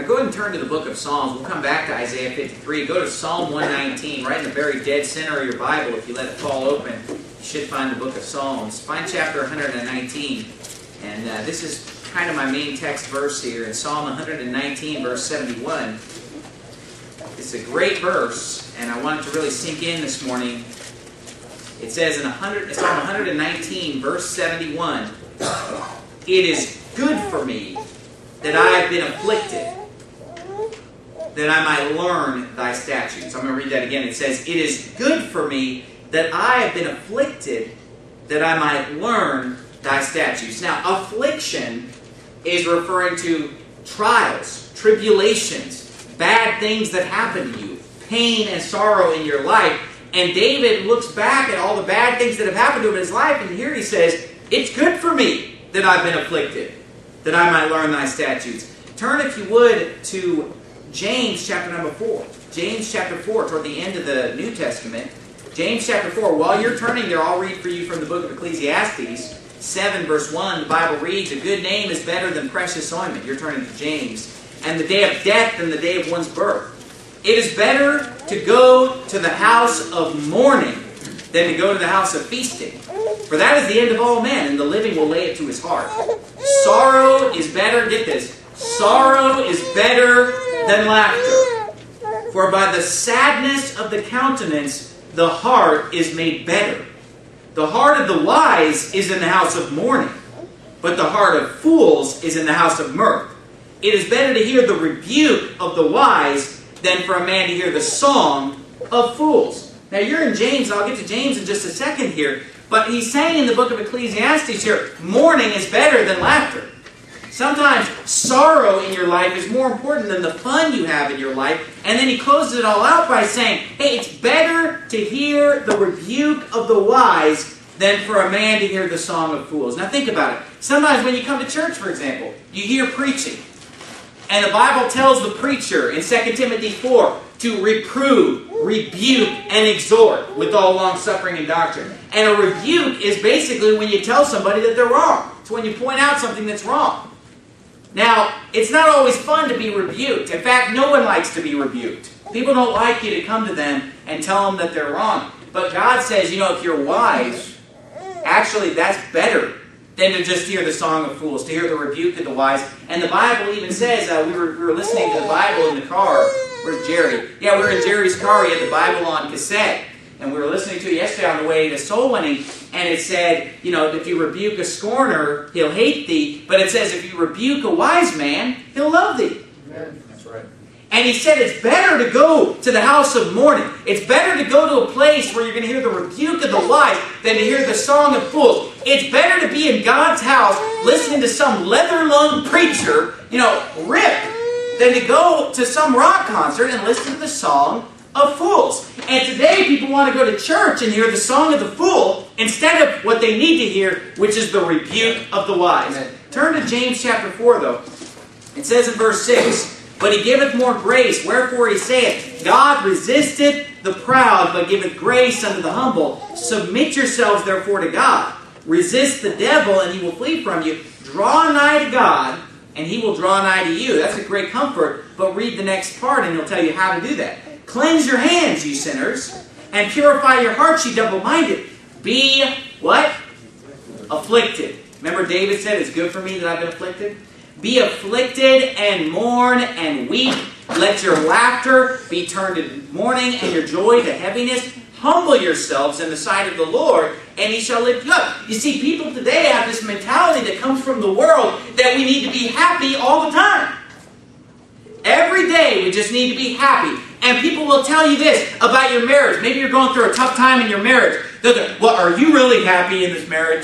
go ahead and turn to the book of Psalms. We'll come back to Isaiah 53. Go to Psalm 119, right in the very dead center of your Bible. If you let it fall open, you should find the book of Psalms. Find chapter 119. And this is kind of my main text verse here. In Psalm 119, verse 71. It's a great verse, and I want it to really sink in this morning. It says in Psalm 119, verse 71, "It is good for me that I have been afflicted, that I might learn thy statutes." I'm going to read that again. It says, "It is good for me that I have been afflicted, that I might learn thy statutes." Now, affliction is referring to trials, tribulations, bad things that happen to you, pain and sorrow in your life. And David looks back at all the bad things that have happened to him in his life, and here he says, "It's good for me that I've been afflicted, that I might learn thy statutes." Turn, if you would, to James chapter number 4. James chapter 4, toward the end of the New Testament. James chapter 4. While you're turning there, I'll read for you from the book of Ecclesiastes 7, verse 1. The Bible reads, "A good name is better than precious ointment." You're turning to James. "And the day of death than the day of one's birth. It is better to go to the house of mourning than to go to the house of feasting. For that is the end of all men, and the living will lay it to his heart. Sorrow is better," get this, "sorrow is better than laughter. For by the sadness of the countenance the heart is made better. The heart of the wise is in the house of mourning, but the heart of fools is in the house of mirth. It is better to hear the rebuke of the wise than for a man to hear the song of fools." Now you're in James, I'll get to James in just a second here, but he's saying in the book of Ecclesiastes here, mourning is better than laughter. Sometimes sorrow in your life is more important than the fun you have in your life. And then he closes it all out by saying, hey, it's better to hear the rebuke of the wise than for a man to hear the song of fools. Now think about it. Sometimes when you come to church, for example, you hear preaching. And the Bible tells the preacher in 2 Timothy 4 to reprove, rebuke, and exhort with all long-suffering and doctrine. And a rebuke is basically when you tell somebody that they're wrong. It's when you point out something that's wrong. Now, it's not always fun to be rebuked. In fact, no one likes to be rebuked. People don't like you to come to them and tell them that they're wrong. But God says, you know, if you're wise, actually that's better than to just hear the song of fools, to hear the rebuke of the wise. And the Bible even says, we were listening to the Bible in the car. Where's Jerry? Yeah, we were in Jerry's car. He had the Bible on cassette. And we were listening to it yesterday on the way to soul winning. And it said, you know, if you rebuke a scorner, he'll hate thee. But it says, if you rebuke a wise man, he'll love thee. Amen. That's right. And he said it's better to go to the house of mourning. It's better to go to a place where you're going to hear the rebuke of the wise than to hear the song of fools. It's better to be in God's house listening to some leather-lunged preacher, you know, rip, than to go to some rock concert and listen to the song of fools. And today people want to go to church and hear the song of the fool instead of what they need to hear, which is the rebuke of the wise. Amen. Turn to James chapter 4, though. It says in verse 6, "But he giveth more grace, wherefore he saith, God resisteth the proud, but giveth grace unto the humble. Submit yourselves therefore to God. Resist the devil, and he will flee from you. Draw nigh to God, and he will draw nigh to you." That's a great comfort, but read the next part, and he'll tell you how to do that. "Cleanse your hands, ye sinners, and purify your hearts, ye double-minded. Be," what? "Afflicted." Remember David said, it's good for me that I've been afflicted? "Be afflicted and mourn and weep. Let your laughter be turned to mourning and your joy to heaviness. Humble yourselves in the sight of the Lord, and he shall lift you up." You see, people today have this mentality that comes from the world that we need to be happy all the time. Every day we just need to be happy. And people will tell you this about your marriage. Maybe you're going through a tough time in your marriage. They'll go, "Well, are you really happy in this marriage?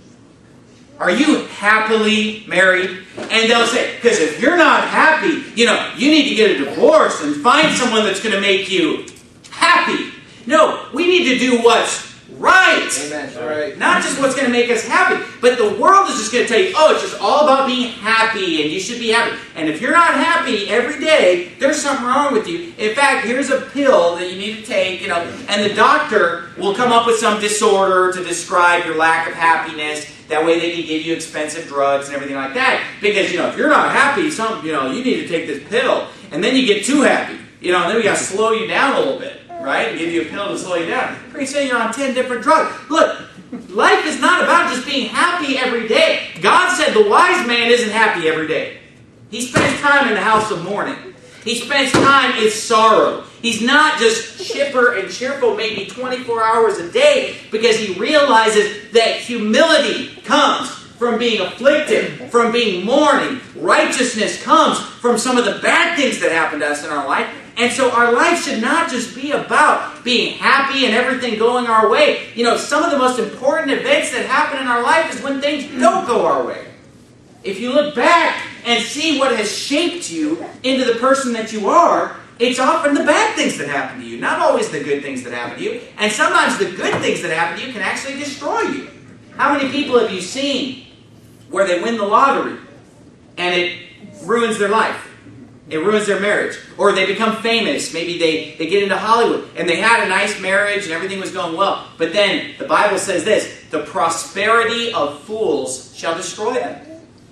Are you happily married?" And they'll say, because if you're not happy, you know, you need to get a divorce and find someone that's going to make you happy. No, we need to do what's right. Amen. All right. Not just what's going to make us happy. But the world is just going to tell you, oh, it's just all about being happy and you should be happy. And if you're not happy every day, there's something wrong with you. In fact, here's a pill that you need to take, you know, and the doctor will come up with some disorder to describe your lack of happiness. That way they can give you expensive drugs and everything like that. Because, if you're not happy, you need to take this pill. And then you get too happy. And then we got to slow you down a little bit, right? And give you a pill to slow you down. Pretty soon you're on 10 different drugs. Look, life is not about just being happy every day. God said the wise man isn't happy every day. He spends time in the house of mourning. He spends time in sorrow. He's not just chipper and cheerful maybe 24 hours a day, because he realizes that humility comes from being afflicted, from being mourning. Righteousness comes from some of the bad things that happen to us in our life. And so our life should not just be about being happy and everything going our way. Some of the most important events that happen in our life is when things don't go our way. If you look back and see what has shaped you into the person that you are, it's often the bad things that happen to you, not always the good things that happen to you. And sometimes the good things that happen to you can actually destroy you. How many people have you seen where they win the lottery and it ruins their life? It ruins their marriage. Or they become famous. Maybe they get into Hollywood and they had a nice marriage and everything was going well. But then the Bible says this: the prosperity of fools shall destroy them.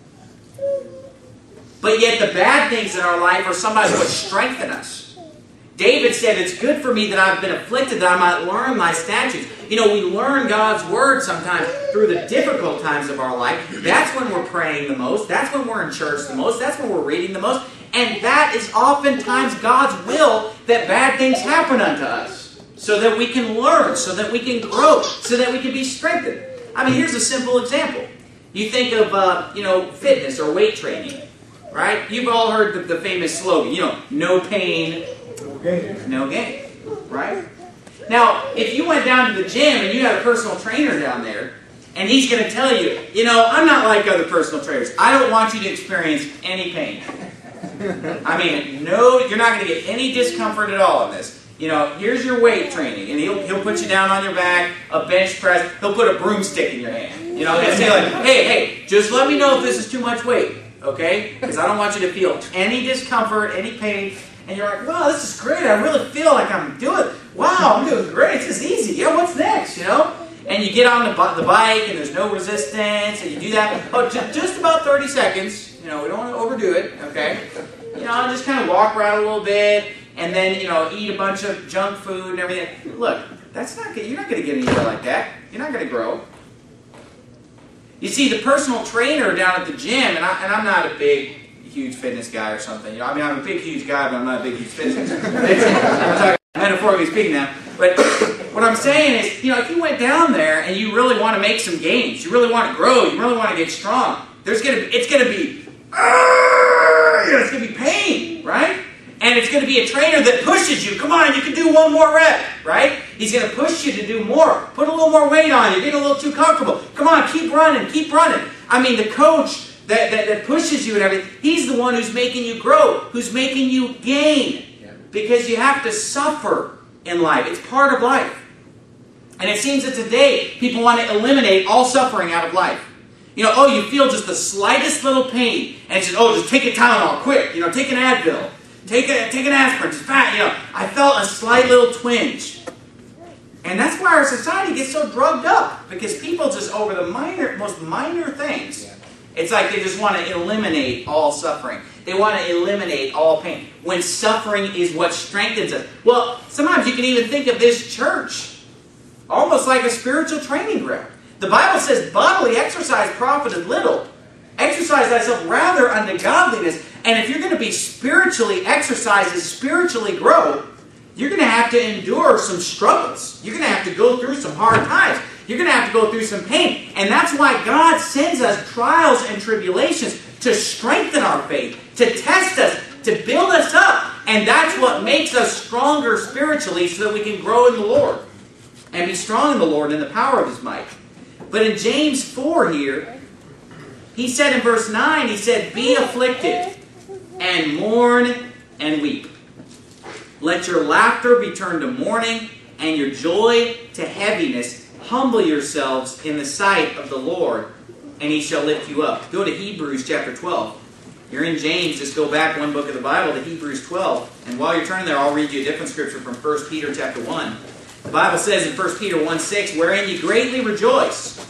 But yet the bad things in our life are sometimes what strengthen us. David said, it's good for me that I've been afflicted, that I might learn thy statutes. We learn God's word sometimes through the difficult times of our life. That's when we're praying the most. That's when we're in church the most. That's when we're reading the most. And that is oftentimes God's will, that bad things happen unto us, so that we can learn, so that we can grow, so that we can be strengthened. Here's a simple example. You think of, fitness or weight training, right? You've all heard the famous slogan, no pain, no gain, right? Now, if you went down to the gym and you had a personal trainer down there, and he's going to tell you, I'm not like other personal trainers. I don't want you to experience any pain. No, you're not going to get any discomfort at all in this. Here's your weight training, and he'll put you down on your back, a bench press, he'll put a broomstick in your hand. And say like, hey, just let me know if this is too much weight, okay? Because I don't want you to feel any discomfort, any pain. And you're like, wow, this is great. I really feel like I'm doing great. This is easy. Yeah, what's next, And you get on the bike, and there's no resistance, and you do that. Oh, just about 30 seconds. We don't want to overdo it, okay? Just kind of walk around a little bit, and then, eat a bunch of junk food and everything. Look, that's not good. You're not going to get anywhere like that. You're not going to grow. You see, the personal trainer down at the gym, and I'm not a big, huge fitness guy or something. I'm a big, huge guy, but I'm not a big, huge fitness guy. I'm talking metaphorically speaking now. But what I'm saying is, if you went down there and you really want to make some gains, you really want to grow, you really want to get strong, it's going to be pain, right? And it's going to be a trainer that pushes you. Come on, you can do one more rep, right? He's going to push you to do more. Put a little more weight on you. Get a little too comfortable. Come on, keep running, keep running. The coach that pushes you and everything, he's the one who's making you grow, who's making you gain. Because you have to suffer in life. It's part of life. And it seems that today, people want to eliminate all suffering out of life. You feel just the slightest little pain, and it's just take a Tylenol, quick. Take an Advil. Take an aspirin. Just I felt a slight little twinge. And that's why our society gets so drugged up, because people just over the most minor things. It's like they just want to eliminate all suffering. They want to eliminate all pain, when suffering is what strengthens us. Well, sometimes you can even think of this church almost like a spiritual training ground. The Bible says bodily exercise profiteth little. Exercise thyself rather unto godliness. And if you're going to be spiritually exercised and spiritually grow, you're going to have to endure some struggles. You're going to have to go through some hard times. You're going to have to go through some pain. And that's why God sends us trials and tribulations to strengthen our faith, to test us, to build us up. And that's what makes us stronger spiritually, so that we can grow in the Lord and be strong in the Lord and in the power of His might. But in James 4 here, he said in verse 9, he said, be afflicted and mourn and weep. Let your laughter be turned to mourning and your joy to heaviness. Humble yourselves in the sight of the Lord, and He shall lift you up. Go to Hebrews chapter 12. You're in James, just go back one book of the Bible to Hebrews 12. And while you're turning there, I'll read you a different scripture from 1 Peter chapter 1. The Bible says in 1 Peter 1:6, wherein ye greatly rejoice,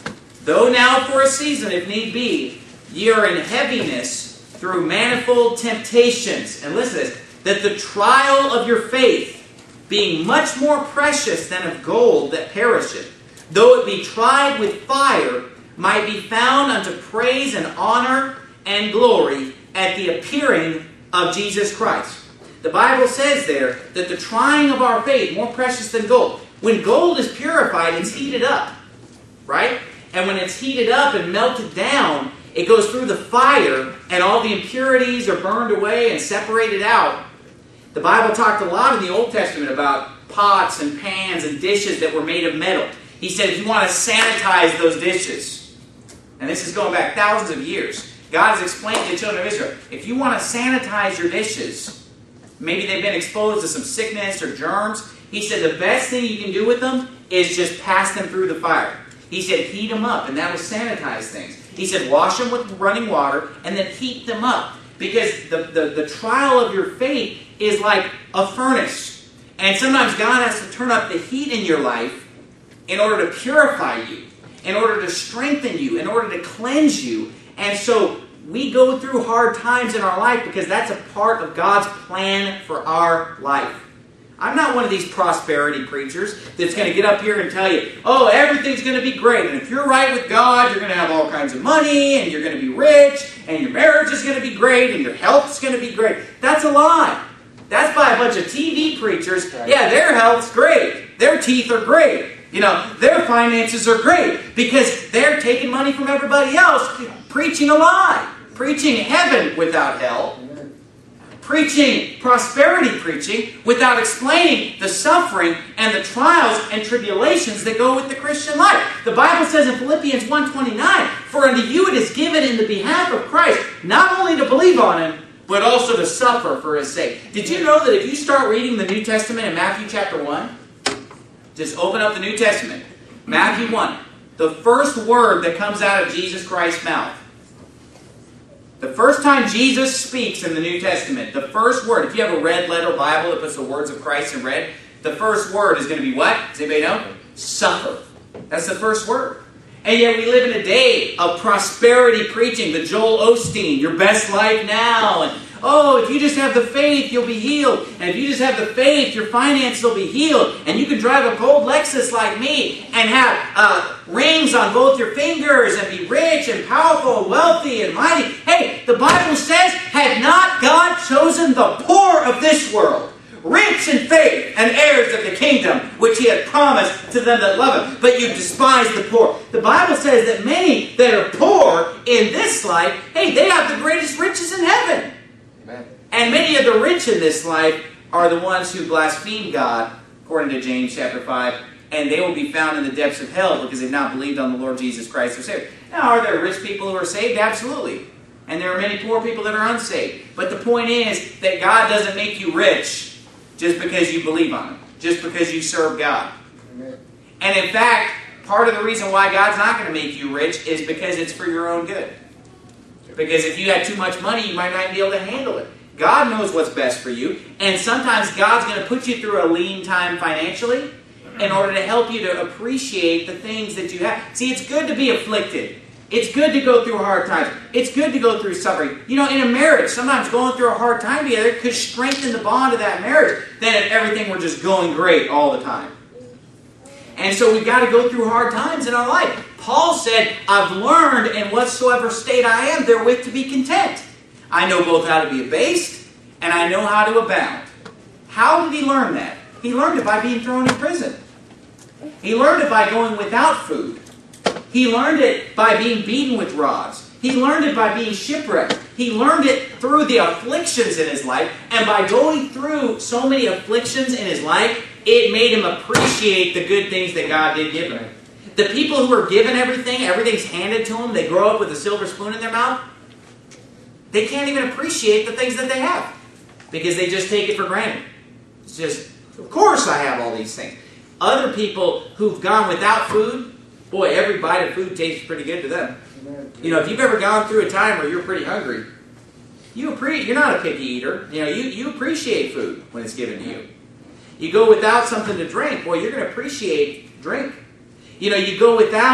Though now for a season, if need be, ye are in heaviness through manifold temptations. And listen to this. That the trial of your faith, being much more precious than of gold that perisheth, though it be tried with fire, might be found unto praise and honor and glory at the appearing of Jesus Christ. The Bible says there that the trying of our faith, more precious than gold. When gold is purified, it's heated up, right? And when it's heated up and melted down, it goes through the fire and all the impurities are burned away and separated out. The Bible talked a lot in the Old Testament about pots and pans and dishes that were made of metal. He said if you want to sanitize those dishes, and this is going back thousands of years, God has explained to the children of Israel, if you want to sanitize your dishes, maybe they've been exposed to some sickness or germs, He said the best thing you can do with them is just pass them through the fire. He said heat them up, and that will sanitize things. He said wash them with running water, and then heat them up. Because the trial of your faith is like a furnace. And sometimes God has to turn up the heat in your life in order to purify you, in order to strengthen you, in order to cleanse you. And so we go through hard times in our life because that's a part of God's plan for our life. I'm not one of these prosperity preachers that's going to get up here and tell you, oh, everything's going to be great. And if you're right with God, you're going to have all kinds of money, and you're going to be rich, and your marriage is going to be great, and your health is going to be great. That's a lie. That's by a bunch of TV preachers. Yeah, their health's great. Their teeth are great. You know, their finances are great because they're taking money from everybody else, preaching a lie, preaching heaven without hell, preaching prosperity preaching without explaining the suffering and the trials and tribulations that go with the Christian life. The Bible says in Philippians 1:29, for unto you it is given in the behalf of Christ, not only to believe on Him, but also to suffer for His sake. Did you know that if you start reading the New Testament in Matthew chapter 1, just open up the New Testament, Matthew 1, the first word that comes out of Jesus Christ's mouth, the first time Jesus speaks in the New Testament, the first word, if you have a red letter Bible that puts the words of Christ in red, the first word is going to be what? Does anybody know? Suffer. That's the first word. And yet we live in a day of prosperity preaching, the Joel Osteen, your best life now, and oh, if you just have the faith, you'll be healed. And if you just have the faith, your finances will be healed. And you can drive a gold Lexus like me and have rings on both your fingers and be rich and powerful and wealthy and mighty. Hey, the Bible says, had not God chosen the poor of this world, rich in faith and heirs of the kingdom, which He had promised to them that love Him, but you despise the poor. The Bible says that many that are poor in this life, hey, they have the greatest riches in heaven. And many of the rich in this life are the ones who blaspheme God, according to James chapter 5, and they will be found in the depths of hell because they've not believed on the Lord Jesus Christ their Savior. Now, are there rich people who are saved? Absolutely. And there are many poor people that are unsaved. But the point is that God doesn't make you rich just because you believe on Him, just because you serve God. Amen. And in fact, part of the reason why God's not going to make you rich is because it's for your own good. Because if you had too much money, you might not be able to handle it. God knows what's best for you, and sometimes God's going to put you through a lean time financially in order to help you to appreciate the things that you have. See, it's good to be afflicted. It's good to go through hard times. It's good to go through suffering. You know, in a marriage, sometimes going through a hard time together could strengthen the bond of that marriage than if everything were just going great all the time. And so we've got to go through hard times in our life. Paul said, I've learned in whatsoever state I am therewith to be content. I know both how to be abased and I know how to abound. How did he learn that? He learned it by being thrown in prison. He learned it by going without food. He learned it by being beaten with rods. He learned it by being shipwrecked. He learned it through the afflictions in his life. And by going through so many afflictions in his life, it made him appreciate the good things that God did give him. The people who are given everything, everything's handed to them, they grow up with a silver spoon in their mouth, they can't even appreciate the things that they have because they just take it for granted. It's just, of course I have all these things. Other people who've gone without food, boy, every bite of food tastes pretty good to them. You know, if you've ever gone through a time where you're pretty hungry, you're not a picky eater. You know, you appreciate food when it's given to you. You go without something to drink, boy, you're going to appreciate drink. You know, you go without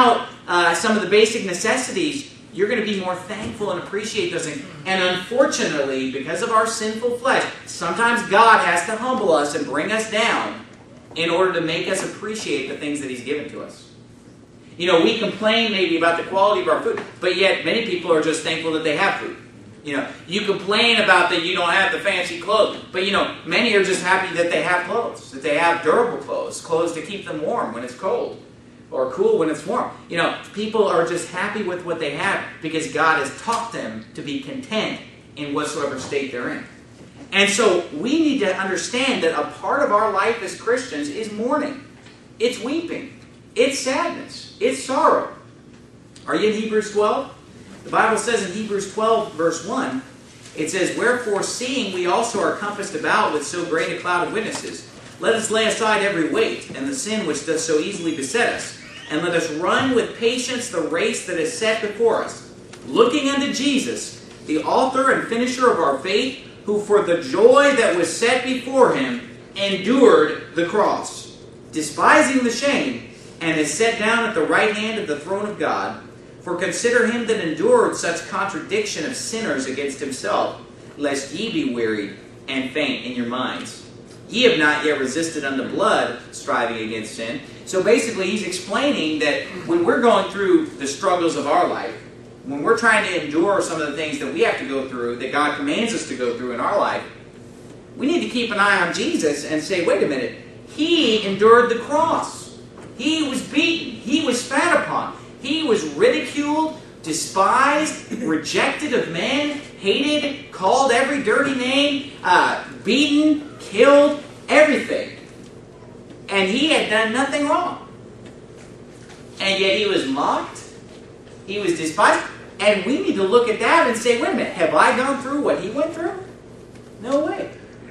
some of the basic necessities, you're going to be more thankful and appreciate those things. And unfortunately, because of our sinful flesh, sometimes God has to humble us and bring us down in order to make us appreciate the things that He's given to us. You know, we complain maybe about the quality of our food, but yet many people are just thankful that they have food. You know, you complain about that you don't have the fancy clothes, but you know, many are just happy that they have clothes, that they have durable clothes, clothes to keep them warm when it's cold, or cool when it's warm. You know, people are just happy with what they have because God has taught them to be content in whatsoever state they're in. And so we need to understand that a part of our life as Christians is mourning. It's weeping. It's sadness. It's sorrow. Are you in Hebrews 12? The Bible says in Hebrews 12, verse 1, it says, "Wherefore, seeing we also are compassed about with so great a cloud of witnesses, let us lay aside every weight and the sin which does so easily beset us, and let us run with patience the race that is set before us, looking unto Jesus, the author and finisher of our faith, who for the joy that was set before Him endured the cross, despising the shame, and is set down at the right hand of the throne of God. For consider Him that endured such contradiction of sinners against Himself, lest ye be wearied and faint in your minds. Ye have not yet resisted unto blood, striving against sin." So basically he's explaining that when we're going through the struggles of our life, when we're trying to endure some of the things that we have to go through, that God commands us to go through in our life, we need to keep an eye on Jesus and say, wait a minute, He endured the cross. He was beaten. He was spat upon. He was ridiculed, despised, rejected of men, hated, called every dirty name, beaten, killed, everything. And He had done nothing wrong. And yet He was mocked. He was despised. And we need to look at that and say, wait a minute, have I gone through what He went through? No way.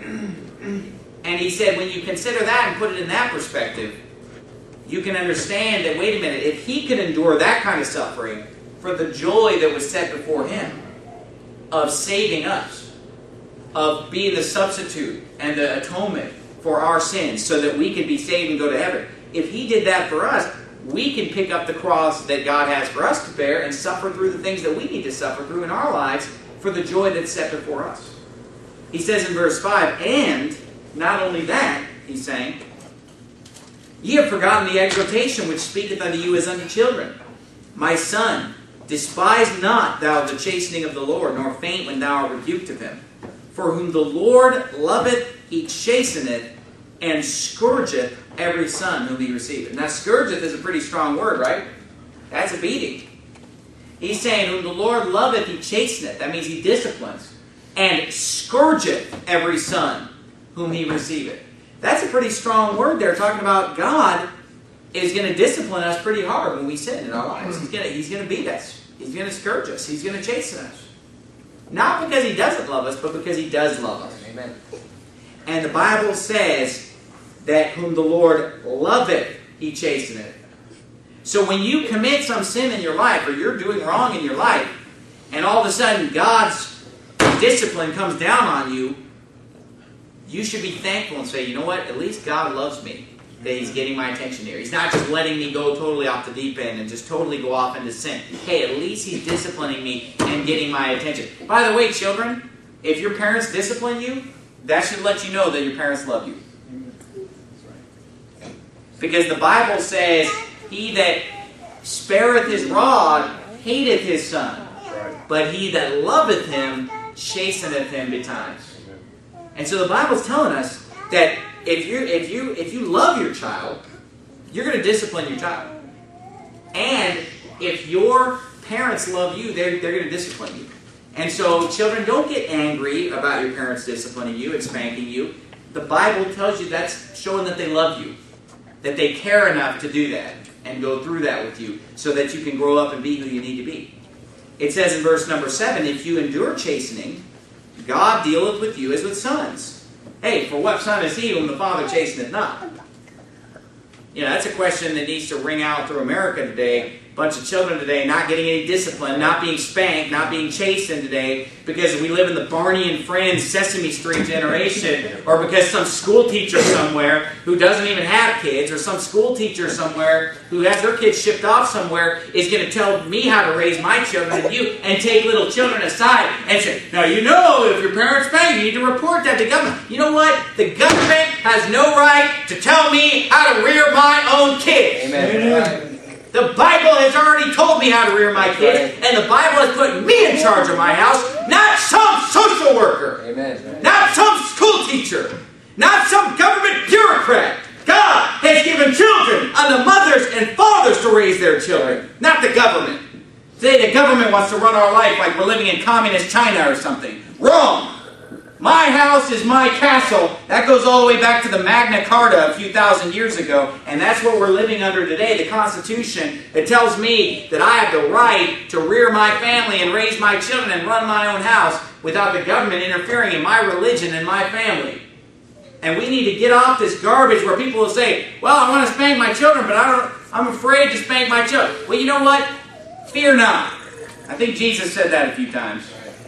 And he said, when you consider that and put it in that perspective, you can understand that, wait a minute, if He could endure that kind of suffering for the joy that was set before Him, of saving us, of being the substitute and the atonement for our sins so that we could be saved and go to heaven. If He did that for us, we can pick up the cross that God has for us to bear and suffer through the things that we need to suffer through in our lives for the joy that's set before us. He says in verse 5, and not only that, he's saying, ye have forgotten the exhortation which speaketh unto you as unto children. My son, despise not thou the chastening of the Lord, nor faint when thou art rebuked of Him. For whom the Lord loveth, He chasteneth, and scourgeth every son whom He receiveth. Now, scourgeth is a pretty strong word, right? That's a beating. He's saying, whom the Lord loveth, He chasteneth. That means He disciplines. And scourgeth every son whom He receiveth. That's a pretty strong word there, talking about God is going to discipline us pretty hard when we sin in our lives. He's going to beat us. He's going to scourge us. He's going to chasten us. Not because He doesn't love us, but because He does love us. Amen. And the Bible says that whom the Lord loveth, He chasteneth. So when you commit some sin in your life, or you're doing wrong in your life, and all of a sudden God's discipline comes down on you, you should be thankful and say, you know what, at least God loves me, that He's getting my attention here. He's not just letting me go totally off the deep end and just totally go off into sin. Hey, at least He's disciplining me and getting my attention. By the way, children, if your parents discipline you, that should let you know that your parents love you. Because the Bible says, he that spareth his rod hateth his son, but he that loveth him chasteneth him betimes. And so the Bible's telling us that if you love your child, you're going to discipline your child. And if your parents love you, they're going to discipline you. And so, children, don't get angry about your parents disciplining you and spanking you. The Bible tells you that's showing that they love you, that they care enough to do that and go through that with you so that you can grow up and be who you need to be. It says in verse number 7, if you endure chastening, God dealeth with you as with sons. Hey, for what son is he whom the Father chasteneth not? You know, that's a question that needs to ring out through America today. a bunch of children today not getting any discipline, not being spanked, not being chastened today because we live in the Barney and Friends Sesame Street generation, or because some school teacher somewhere who doesn't even have kids, or some school teacher somewhere who has their kids shipped off somewhere is going to tell me how to raise my children and take little children aside and say, now you know if your parents spank you need to report that to the government. You know what? The government has no right to tell me how to rear my own kids. Amen. The Bible has already told me how to rear my kids, and the Bible has put me in charge of my house, not some social worker, Amen. not some school teacher, not some government bureaucrat. God has given children unto mothers and fathers to raise their children, not the government. Today the government wants to run our life like we're living in communist China or something. Wrong! My house is my castle. That goes all the way back to the Magna Carta a few thousand years ago, and that's what we're living under today, the Constitution that tells me that I have the right to rear my family and raise my children and run my own house without the government interfering in my religion and my family. And we need to get off this garbage where people will say, well, I want to spank my children, but I'm afraid to spank my children. Well, you know what? Fear not. I think Jesus said that a few times.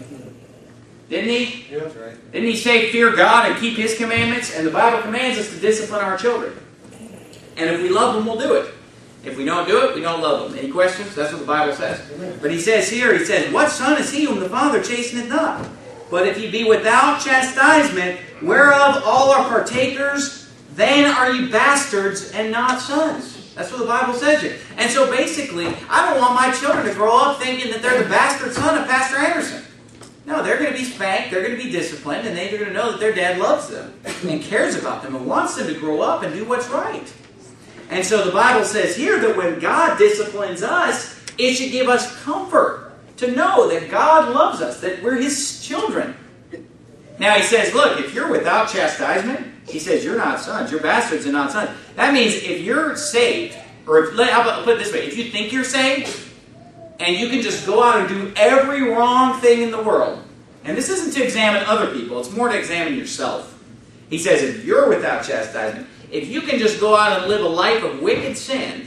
Didn't he? Yeah, that's right. Didn't he say, fear God and keep His commandments? And the Bible commands us to discipline our children. And if we love them, we'll do it. If we don't do it, we don't love them. Any questions? That's what the Bible says. But he says here, he says, what son is he whom the Father chasteneth not? But if ye be without chastisement, whereof all are partakers, then are ye bastards and not sons. That's what the Bible says here. And so basically, I don't want my children to grow up thinking that they're the bastard son of Pastor Anderson. No, they're going to be spanked, they're going to be disciplined, and they're going to know that their dad loves them and cares about them and wants them to grow up and do what's right. And so the Bible says here that when God disciplines us, it should give us comfort to know that God loves us, that we're His children. Now He says, look, if you're without chastisement, He says you're not sons, you're bastards and not sons. That means if you're saved, or I'll put it this way, if you think you're saved, and you can just go out and do every wrong thing in the world. And this isn't to examine other people. It's more to examine yourself. He says if you're without chastisement, if you can just go out and live a life of wicked sin,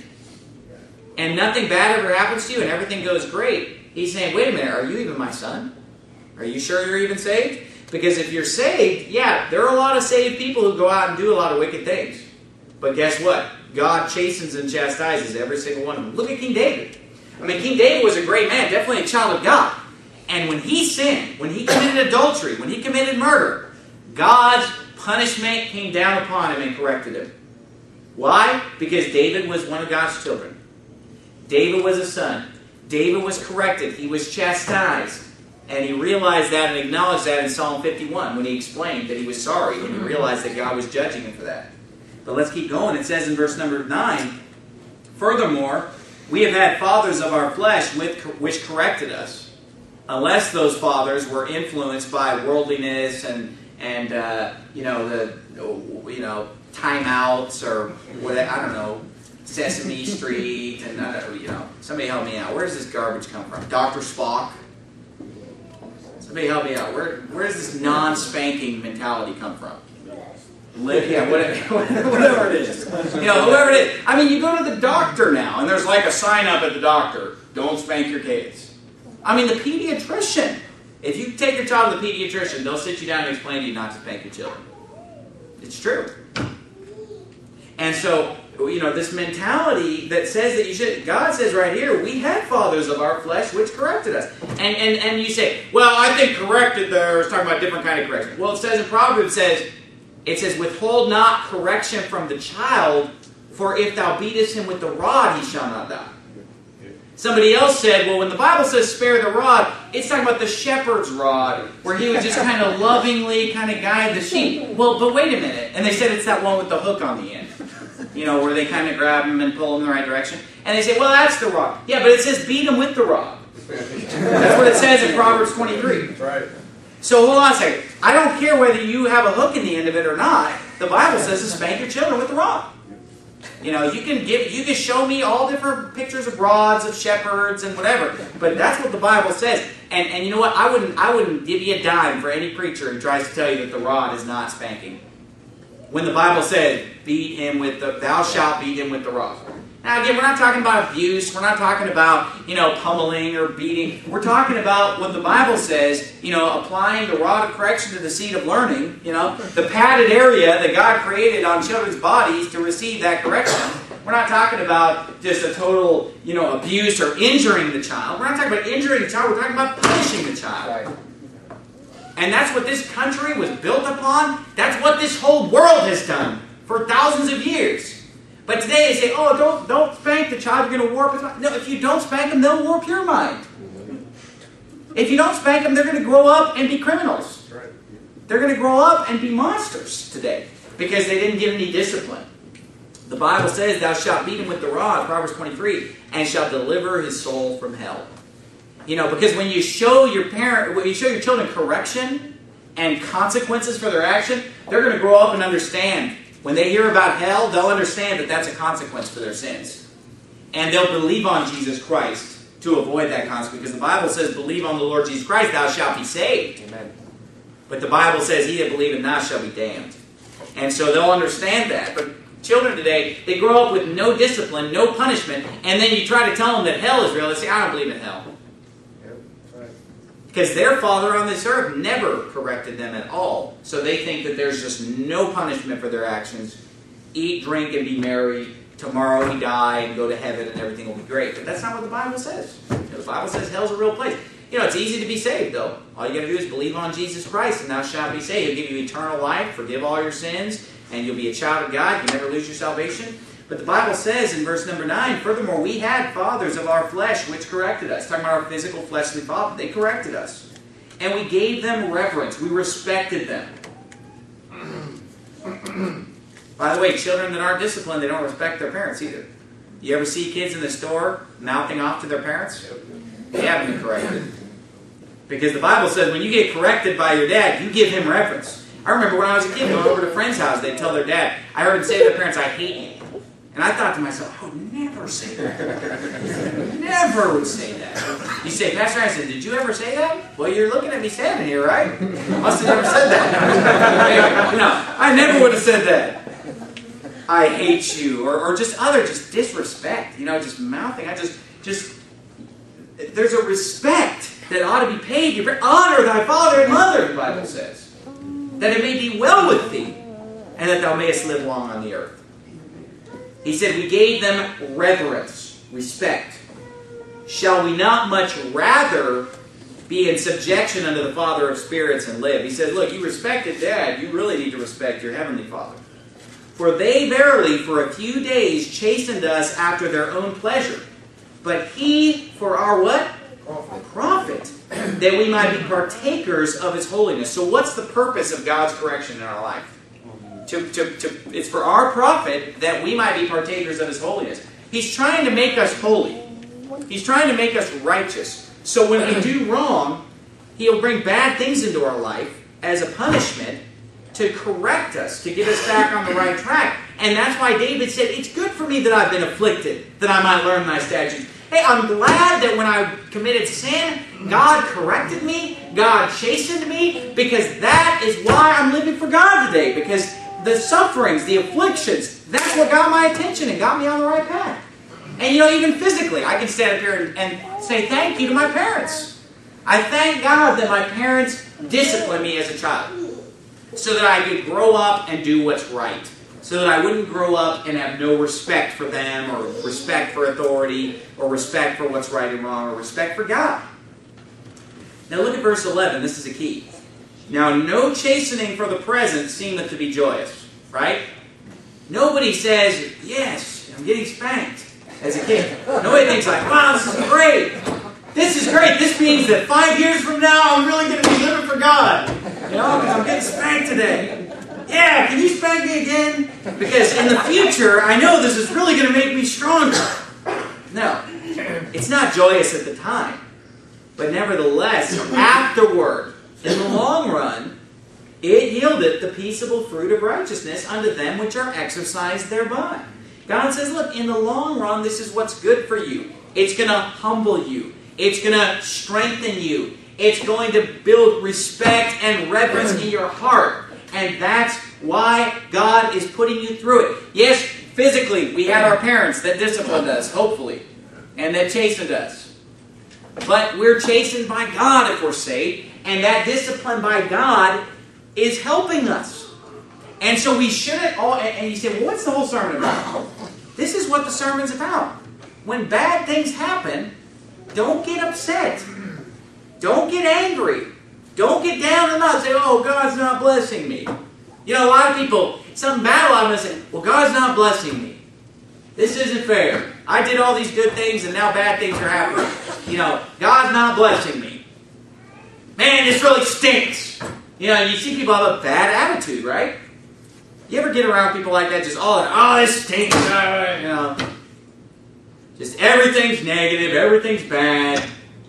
and nothing bad ever happens to you and everything goes great, He's saying, wait a minute, are you even my son? Are you sure you're even saved? Because if you're saved, yeah, there are a lot of saved people who go out and do a lot of wicked things. But guess what? God chastens and chastises every single one of them. Look at King David. I mean, King David was a great man, definitely a child of God. And when he sinned, when he committed adultery, when he committed murder, God's punishment came down upon him and corrected him. Why? Because David was one of God's children. David was a son. David was corrected. He was chastised. And he realized that and acknowledged that in Psalm 51 when he explained that he was sorry and he realized that God was judging him for that. But let's keep going. It says in verse number 9, furthermore, we have had fathers of our flesh which corrected us, unless those fathers were influenced by worldliness and timeouts or what, I don't know, Sesame Street and somebody help me out. Where does this garbage come from? Dr. Spock. Somebody help me out. Where does this non-spanking mentality come from? Yeah, whatever it is. Whoever it is. I mean, you go to the doctor now, and there's like a sign up at the doctor, don't spank your kids. I mean, the pediatrician. If you take your child to the pediatrician, they'll sit you down and explain to you not to spank your children. It's true. And so, this mentality that says that you should, God says right here, we had fathers of our flesh which corrected us. And you say, well, I think corrected there is talking about a different kind of correction. Well, it says in Proverbs, it says, withhold not correction from the child, for if thou beatest him with the rod, he shall not die. Somebody else said, well, when the Bible says spare the rod, it's talking about the shepherd's rod, where he would just kind of lovingly kind of guide the sheep. Well, but wait a minute. And they said it's that one with the hook on the end. Where they kind of grab him and pull him in the right direction. And they say, well, that's the rod. Yeah, but it says beat him with the rod. That's what it says in Proverbs 23. Right. So hold on a second. I don't care whether you have a hook in the end of it or not. The Bible says to spank your children with the rod. You can show me all different pictures of rods, of shepherds, and whatever. But that's what the Bible says. And you know what? I wouldn't give you a dime for any preacher who tries to tell you that the rod is not spanking. When the Bible says, thou shalt beat him with the rod. Now again, we're not talking about abuse. We're not talking about, pummeling or beating. We're talking about what the Bible says, applying the rod of correction to the seed of learning, the padded area that God created on children's bodies to receive that correction. We're not talking about just a total, abuse or injuring the child. We're not talking about injuring the child. We're talking about punishing the child. Right. And that's what this country was built upon. That's what this whole world has done for thousands of years. But today they say, oh, don't spank the child, you're going to warp his mind. No, if you don't spank them, they'll warp your mind. If you don't spank them, they're going to grow up and be criminals. They're going to grow up and be monsters today because they didn't give any discipline. The Bible says, thou shalt beat him with the rod, Proverbs 23, and shalt deliver his soul from hell. Because when you show your children correction and consequences for their action, they're going to grow up and understand. When they hear about hell, they'll understand that that's a consequence for their sins. And they'll believe on Jesus Christ to avoid that consequence. Because the Bible says, believe on the Lord Jesus Christ, thou shalt be saved. Amen. But the Bible says, he that believeth not shall be damned. And so they'll understand that. But children today, they grow up with no discipline, no punishment, and then you try to tell them that hell is real. They say, I don't believe in hell. Because their father on this earth never corrected them at all. So they think that there's just no punishment for their actions. Eat, drink, and be merry. Tomorrow we die and go to heaven and everything will be great. But that's not what the Bible says. The Bible says hell's a real place. It's easy to be saved, though. All you got to do is believe on Jesus Christ and thou shalt be saved. He'll give you eternal life, forgive all your sins, and you'll be a child of God. You never lose your salvation. But the Bible says in verse number 9, furthermore, we had fathers of our flesh which corrected us. Talking about our physical fleshly father. They corrected us. And we gave them reverence. We respected them. By the way, children that aren't disciplined, they don't respect their parents either. You ever see kids in the store mouthing off to their parents? They haven't been corrected. Because the Bible says when you get corrected by your dad, you give him reverence. I remember when I was a kid going over to a friend's house, they'd tell their dad, I heard him say to their parents, I hate you. And I thought to myself, I would never say that. Never would say that. You say, Pastor, I said, did you ever say that? Well, you're looking at me standing here, right? Must have never said that. No, I never would have said that. I hate you. Or just disrespect. Just mouthing. There's a respect that ought to be paid. You honor thy father and mother, the Bible says. That it may be well with thee, and that thou mayest live long on the earth. He said, we gave them reverence, respect. Shall we not much rather be in subjection unto the Father of spirits and live? He says, look, you respected Dad. You really need to respect your heavenly Father. For they verily for a few days chastened us after their own pleasure. But he for our what? Profit. That we might be partakers of his holiness. So what's the purpose of God's correction in our life? It's for our profit that we might be partakers of his holiness. He's trying to make us holy. He's trying to make us righteous. So when we do wrong, he'll bring bad things into our life as a punishment to correct us, to get us back on the right track. And that's why David said, it's good for me that I've been afflicted, that I might learn thy statutes. Hey, I'm glad that when I committed sin, God corrected me, God chastened me, because that is why I'm living for God today. Because the sufferings, the afflictions, that's what got my attention and got me on the right path. And even physically, I can stand up here and say thank you to my parents. I thank God that my parents disciplined me as a child so that I could grow up and do what's right. So that I wouldn't grow up and have no respect for them or respect for authority or respect for what's right and wrong or respect for God. Now look at verse 11. This is a key. Now no chastening for the present seemeth to be joyous. Right? Nobody says, yes, I'm getting spanked as a kid. Nobody thinks like, wow, this is great. This is great. This means that 5 years from now I'm really going to be living for God. Because I'm getting spanked today. Yeah, can you spank me again? Because in the future, I know this is really going to make me stronger. No, it's not joyous at the time. But nevertheless, afterward, in the long run, it yieldeth the peaceable fruit of righteousness unto them which are exercised thereby. God says, look, in the long run, this is what's good for you. It's going to humble you. It's going to strengthen you. It's going to build respect and reverence in your heart. And that's why God is putting you through it. Yes, Physically, we had our parents that disciplined us, hopefully, and that chastened us. But we're chastened by God if we're saved, and that discipline by God is helping us. And so we shouldn't all... And you say, well, what's the whole sermon about? This is what the sermon's about. When bad things happen, don't get upset. Don't get angry. Don't get down and out and say, oh, God's not blessing me. You know, a lot of people, something bad will happen and say, well, God's not blessing me. This isn't fair. I did all these good things and now bad things are happening. You know, God's not blessing me. Man, this really stinks. You know, you see people have a bad attitude, right? You ever get around people like that, just all, oh, this stinks, you know. Just everything's negative, everything's bad.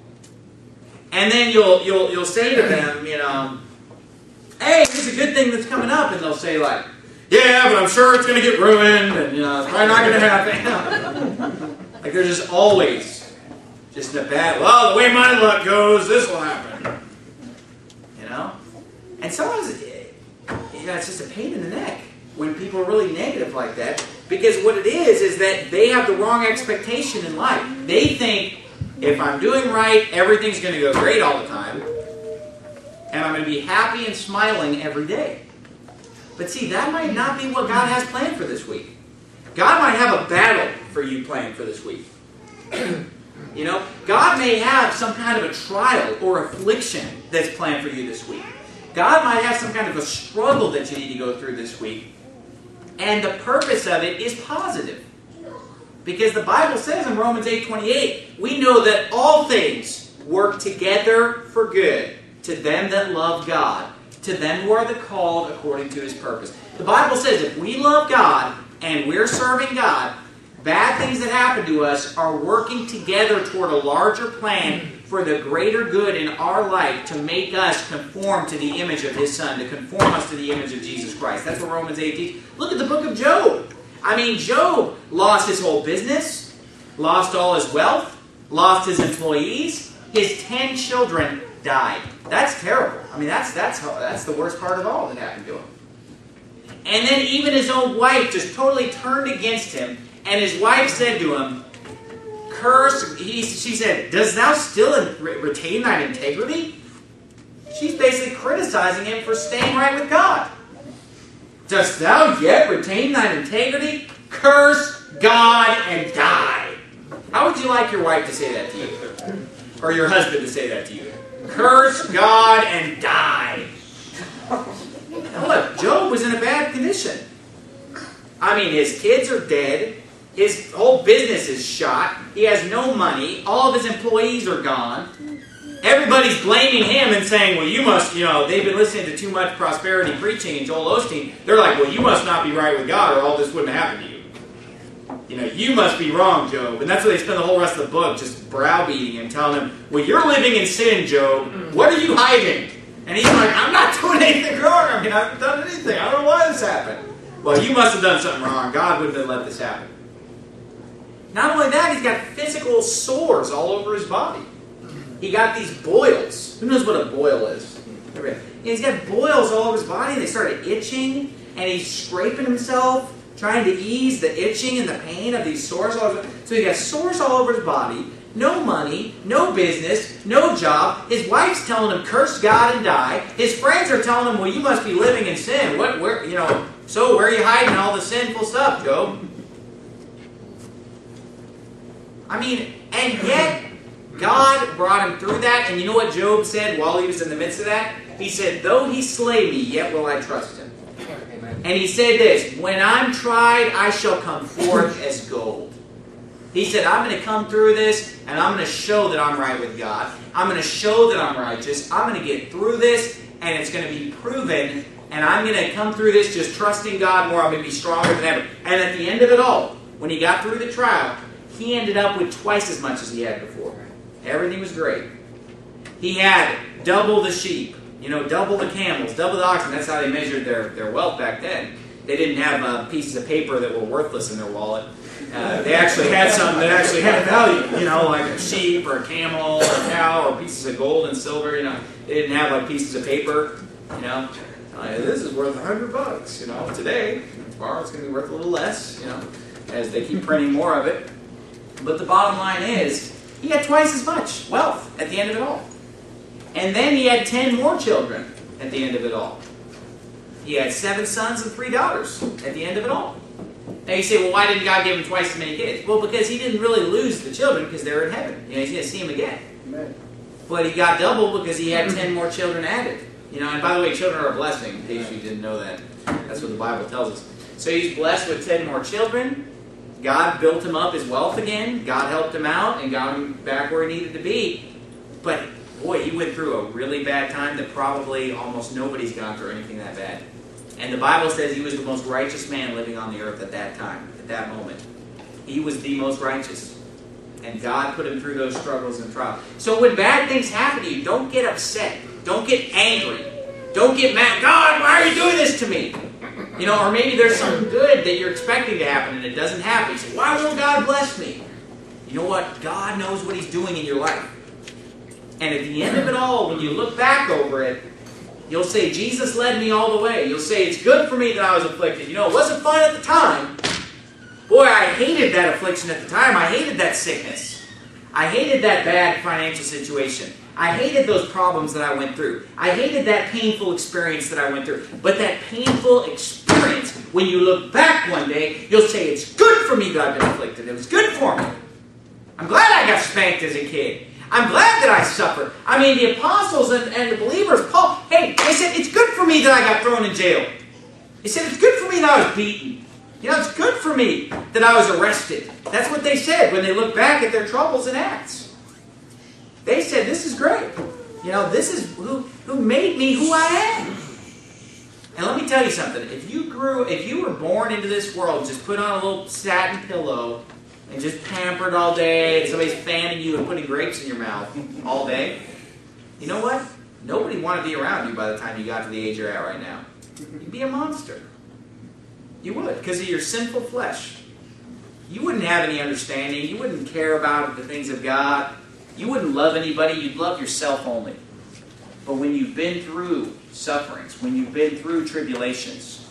And then you'll say to them, you know, hey, there's a good thing that's coming up, and they'll say like, yeah, but I'm sure it's going to get ruined, and you know, it's probably not going to happen. Like there's just always just a bad, well, the way my luck goes, this will happen. You know? And sometimes, you know, it's just a pain in the neck when people are really negative like that, because what it is that they have the wrong expectation in life. They think, if I'm doing right, everything's going to go great all the time, and I'm going to be happy and smiling every day. But see, that might not be what God has planned for this week. God might have a battle for you planned for this week. You know, God may have some kind of a trial or affliction that's planned for you this week. God might have some kind of a struggle that you need to go through this week. And the purpose of it is positive. Because the Bible says in Romans 8:28, we know that all things work together for good to them that love God, to them who are the called according to His purpose. The Bible says if we love God and we're serving God, bad things that happen to us are working together toward a larger plan for the greater good in our life to make us conform to the image of His Son, to conform us to the image of Jesus Christ. That's what Romans 8 teaches. Look at the book of Job. I mean, Job lost his whole business, lost all his wealth, lost his employees, his 10 children died. That's terrible. I mean, that's the worst part of all that happened to him. And then even his own wife just totally turned against him, and his wife said to him, she said, dost thou still retain thine integrity? She's basically criticizing him for staying right with God. Dost thou yet retain thine integrity? Curse God and die. How would you like your wife to say that to you? Or your husband to say that to you? Curse God and die. Now look, Job was in a bad condition. I mean, his kids are dead. His whole business is shot. He has no money. All of his employees are gone. Everybody's blaming him and saying, well, you must, you know, they've been listening to too much prosperity preaching and Joel Osteen. They're like, well, you must not be right with God or all this wouldn't happen to you. You know, you must be wrong, Job. And that's why they spend the whole rest of the book just browbeating him, telling him, well, you're living in sin, Job. What are you hiding? And he's like, I'm not doing anything wrong. I mean, I haven't done anything. I don't know why this happened. Well, you must have done something wrong. God wouldn't have let this happen. Not only that, he's got physical sores all over his body. He got these boils. Who knows what a boil is? He's got boils all over his body, and they started itching, and he's scraping himself, trying to ease the itching and the pain of these sores all over. So he got sores all over his body, no money, no business, no job. His wife's telling him, curse God and die. His friends are telling him, well, you must be living in sin. So where are you hiding all the sinful stuff, Job? I mean, and yet, God brought him through that, and you know what Job said while he was in the midst of that? He said, though he slay me, yet will I trust him. Amen. And he said this, when I'm tried, I shall come forth as gold. He said, I'm going to come through this, and I'm going to show that I'm right with God. I'm going to show that I'm righteous. I'm going to get through this, and it's going to be proven, and I'm going to come through this just trusting God more. I'm going to be stronger than ever. And at the end of it all, when he got through the trial, he ended up with twice as much as he had before. Everything was great. He had double the sheep, double the camels, double the oxen. That's how they measured their wealth back then. They didn't have pieces of paper that were worthless in their wallet. They actually had some that actually had value, like a sheep or a camel or a cow or pieces of gold and silver. They didn't have like pieces of paper. This is worth $100. Today, tomorrow it's going to be worth a little less. as they keep printing more of it. But the bottom line is, he had twice as much wealth at the end of it all. And then he had 10 more children at the end of it all. He had 7 sons and 3 daughters at the end of it all. Now you say, well, why didn't God give him twice as many kids? Well, because he didn't really lose the children because they were in heaven. You know, he's going to see them again. Amen. But he got double because he had 10 more children added. You know, and by the way, children are a blessing, in case you didn't know that. That's what the Bible tells us. So he's blessed with 10 more children. God built him up his wealth again. God helped him out and got him back where he needed to be. But, boy, he went through a really bad time that probably almost nobody's gone through anything that bad. And the Bible says he was the most righteous man living on the earth at that time, at that moment. He was the most righteous. And God put him through those struggles and trials. So when bad things happen to you, don't get upset. Don't get angry. Don't get mad. God, why are you doing this to me? You know, or maybe there's something good that you're expecting to happen and it doesn't happen. You say, why won't God bless me? You know what? God knows what he's doing in your life. And at the end of it all, when you look back over it, you'll say, Jesus led me all the way. You'll say, it's good for me that I was afflicted. You know, it wasn't fun at the time. Boy, I hated that affliction at the time. I hated that sickness. I hated that bad financial situation. I hated those problems that I went through. I hated that painful experience that I went through. But that painful experience, when you look back one day, you'll say, it's good for me that I've been afflicted. It was good for me. I'm glad I got spanked as a kid. I'm glad that I suffered. I mean, the apostles and the believers, Paul, hey, they said, it's good for me that I got thrown in jail. He said, it's good for me that I was beaten. You know, it's good for me that I was arrested. That's what they said when they look back at their troubles and Acts. They said, this is great. You know, this is who made me who I am. And let me tell you something. If you were born into this world, just put on a little satin pillow and just pampered all day, and somebody's fanning you and putting grapes in your mouth all day, you know what? Nobody would want to be around you by the time you got to the age you're at right now. You'd be a monster. You would, because of your sinful flesh. You wouldn't have any understanding. You wouldn't care about the things of God. You wouldn't love anybody. You'd love yourself only. But when you've been through sufferings, when you've been through tribulations,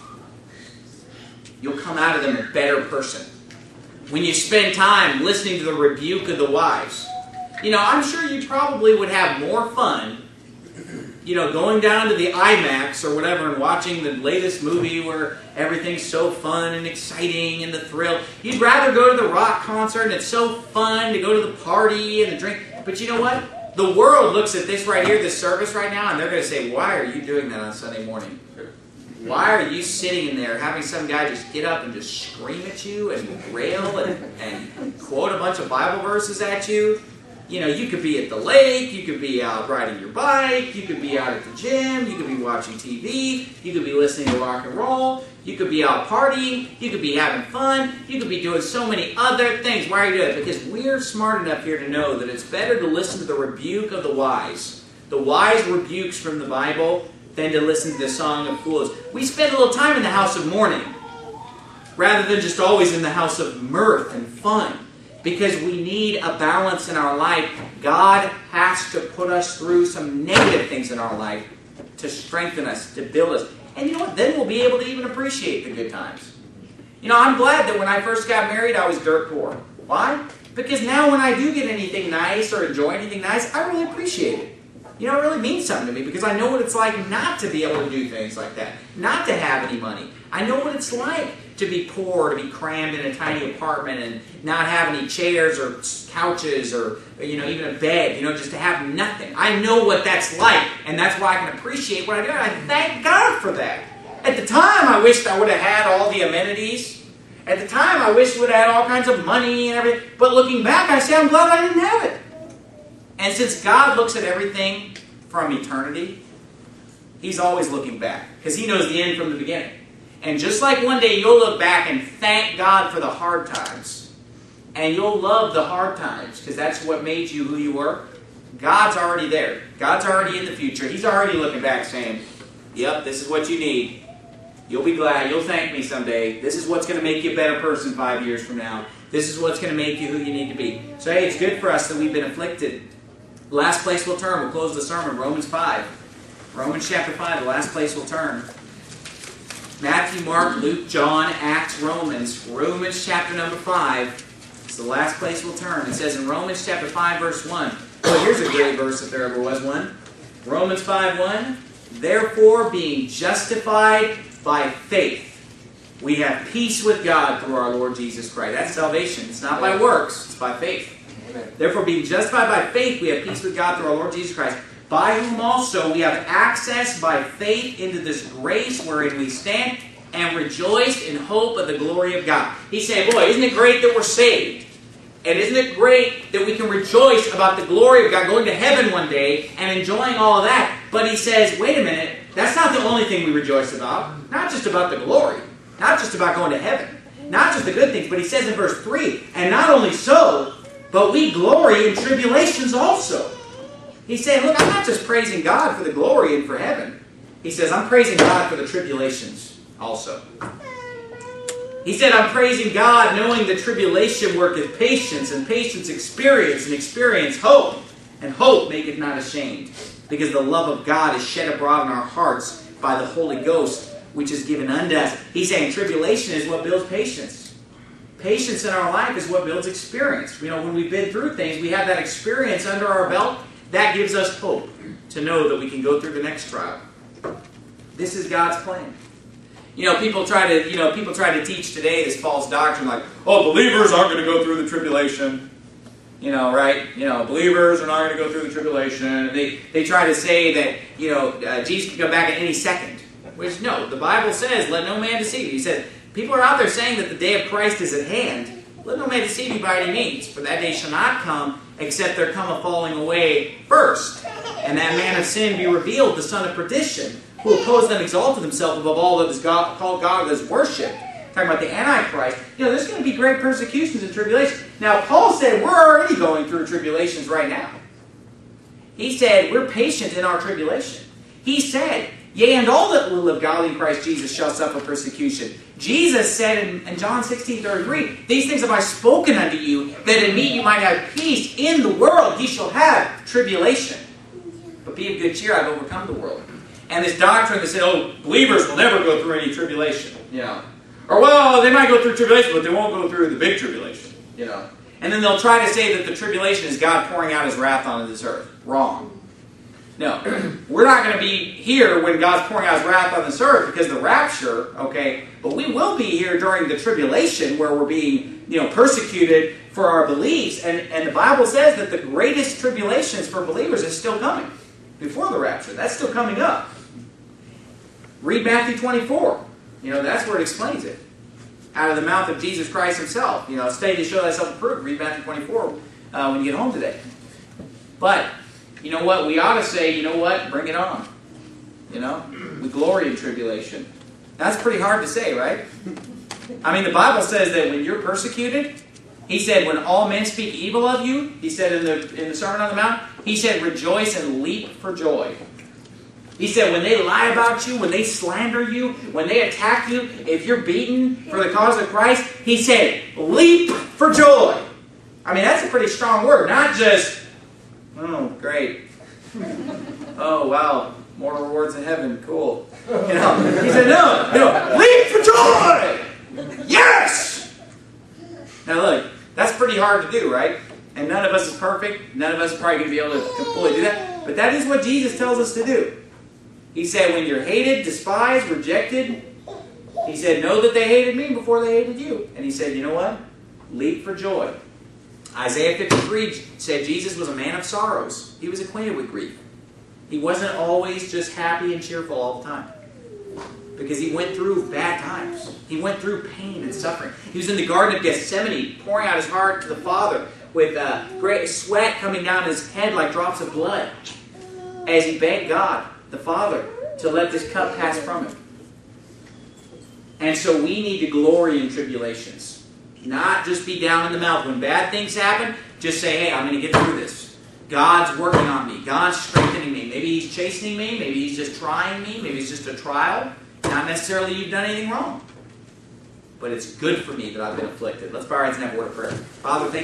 you'll come out of them a better person. When you spend time listening to the rebuke of the wise, you know, I'm sure you probably would have more fun, you know, going down to the IMAX or whatever and watching the latest movie where everything's so fun and exciting and the thrill. You'd rather go to the rock concert and it's so fun to go to the party and the drink. But you know what? The world looks at this right here, this service right now, and they're going to say, why are you doing that on Sunday morning? Why are you sitting in there having some guy just get up and just scream at you and rail and quote a bunch of Bible verses at you? You know, you could be at the lake, you could be out riding your bike, you could be out at the gym, you could be watching TV, you could be listening to rock and roll, you could be out partying, you could be having fun, you could be doing so many other things. Why are you doing it? Because we're smart enough here to know that it's better to listen to the rebuke of the wise rebukes from the Bible, than to listen to the song of fools. We spend a little time in the house of mourning, rather than just always in the house of mirth and fun. Because we need a balance in our life. God has to put us through some negative things in our life to strengthen us, to build us. And you know what? Then we'll be able to even appreciate the good times. You know, I'm glad that when I first got married, I was dirt poor. Why? Because now when I do get anything nice or enjoy anything nice, I really appreciate it. You know, it really means something to me because I know what it's like not to be able to do things like that, not to have any money. I know what it's like to be poor, to be crammed in a tiny apartment and not have any chairs or couches or, you know, even a bed, you know, just to have nothing. I know what that's like, and that's why I can appreciate what I do, and I thank God for that. At the time, I wished I would have had all the amenities. At the time, I wished I would have had all kinds of money and everything. But looking back, I say I'm glad I didn't have it. And since God looks at everything from eternity, He's always looking back. Because He knows the end from the beginning. And just like one day you'll look back and thank God for the hard times, and you'll love the hard times, because that's what made you who you were, God's already there. God's already in the future. He's already looking back saying, yep, this is what you need. You'll be glad. You'll thank me someday. This is what's going to make you a better person 5 years from now. This is what's going to make you who you need to be. So hey, it's good for us that we've been afflicted. Last place we'll turn, we'll close the sermon, Romans 5. Romans chapter 5, the last place we'll turn. Matthew Matthew, Mark, Luke, John, Acts, Romans. Romans chapter number 5. It's the last place we'll turn. It says in Romans chapter 5, verse 1. Well, here's a great verse if there ever was one. Romans 5:1. Therefore, being justified by faith, we have peace with God through our Lord Jesus Christ. That's salvation. It's not by works. It's by faith. Amen. Therefore, being justified by faith, we have peace with God through our Lord Jesus Christ, by whom also we have access by faith into this grace wherein we stand and rejoice in hope of the glory of God. He's saying, boy, isn't it great that we're saved? And isn't it great that we can rejoice about the glory of God, going to heaven one day and enjoying all of that? But he says, wait a minute, that's not the only thing we rejoice about. Not just about the glory. Not just about going to heaven. Not just the good things. But he says in verse 3, and not only so, but we glory in tribulations also. He's saying, look, I'm not just praising God for the glory and for heaven. He says, I'm praising God for the tribulations also. He said, I'm praising God knowing that tribulation worketh patience, and patience experience, and experience hope. And hope maketh not ashamed, because the love of God is shed abroad in our hearts by the Holy Ghost, which is given unto us. He's saying tribulation is what builds patience. Patience in our life is what builds experience. You know, when we've been through things, we have that experience under our belt. That gives us hope to know that we can go through the next trial. This is God's plan. You know, people try to teach today this false doctrine like, oh, believers aren't going to go through the tribulation. You know, right? You know, believers are not going to go through the tribulation. They try to say that, you know, Jesus can come back at any second. Which, no, the Bible says, let no man deceive you. He said, people are out there saying that the day of Christ is at hand. Let no man deceive you by any means, for that day shall not come, except there come a falling away first. And that man of sin be revealed, the son of perdition, who opposed and exalted himself above all that is called God that is worshipped. Talking about the Antichrist. You know, there's going to be great persecutions and tribulations. Now, Paul said we're already going through tribulations right now. He said we're patient in our tribulation. He said, yea, and all that will live godly in Christ Jesus shall suffer persecution. Jesus said in John 16:33, these things have I spoken unto you, that in me you might have peace. In the world ye shall have tribulation. But be of good cheer, I've overcome the world. And this doctrine that said, oh, believers will never go through any tribulation. You know. Or, well, they might go through tribulation, but they won't go through the big tribulation. You know. And then they'll try to say that the tribulation is God pouring out His wrath on this earth. Wrong. No, we're not going to be here when God's pouring out His wrath on this earth because of the rapture, okay? But we will be here during the tribulation where we're being, you know, persecuted for our beliefs. And the Bible says that the greatest tribulations for believers is still coming before the rapture. That's still coming up. Read Matthew 24. You know, that's where it explains it. Out of the mouth of Jesus Christ Himself. You know, study to show thyself approved. Read Matthew 24 when you get home today. But you know what? We ought to say, you know what? Bring it on. You know? We glory in tribulation. That's pretty hard to say, right? I mean, the Bible says that when you're persecuted, He said, when all men speak evil of you, He said in the Sermon on the Mount, He said, rejoice and leap for joy. He said, when they lie about you, when they slander you, when they attack you, if you're beaten for the cause of Christ, He said, leap for joy. I mean, that's a pretty strong word. Not just, oh, great. Oh, wow. More rewards in heaven. Cool. You know, He said, no, leap for joy! Yes! Now look, that's pretty hard to do, right? And none of us is perfect. None of us is probably going to be able to fully do that. But that is what Jesus tells us to do. He said, when you're hated, despised, rejected, He said, know that they hated me before they hated you. And He said, you know what? Leap for joy. Isaiah 53 said Jesus was a man of sorrows. He was acquainted with grief. He wasn't always just happy and cheerful all the time. Because He went through bad times. He went through pain and suffering. He was in the Garden of Gethsemane, pouring out His heart to the Father with great sweat coming down His head like drops of blood as He begged God, the Father, to let this cup pass from Him. And so we need to glory in tribulations. Not just be down in the mouth. When bad things happen, just say, hey, I'm going to get through this. God's working on me. God's strengthening me. Maybe He's chastening me. Maybe He's just trying me. Maybe it's just a trial. Not necessarily you've done anything wrong. But it's good for me that I've been afflicted. Let's bow our heads and have a word of prayer. Father, thank you.